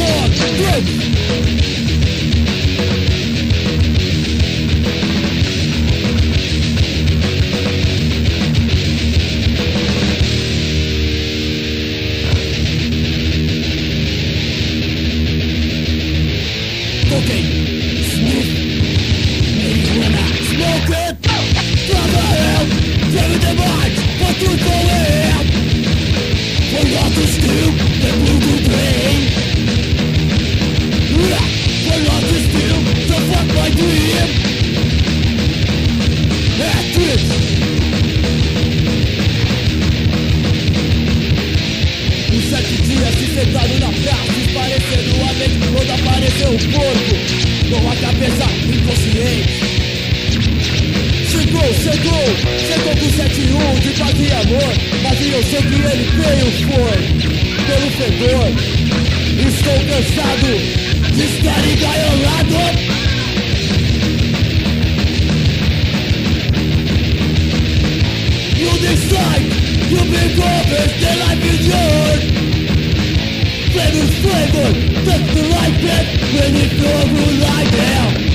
Sentado na praça, esparecendo a mente quando apareceu o corpo com a cabeça inconsciente. Chegou com 7-1 de paz e amor, mas eu sei que ele veio foi pelo fedor. Estou cansado de estar engaiolado. You decide, you become the life is yours. Flavor's flavor, that's the life that when it goes like hell.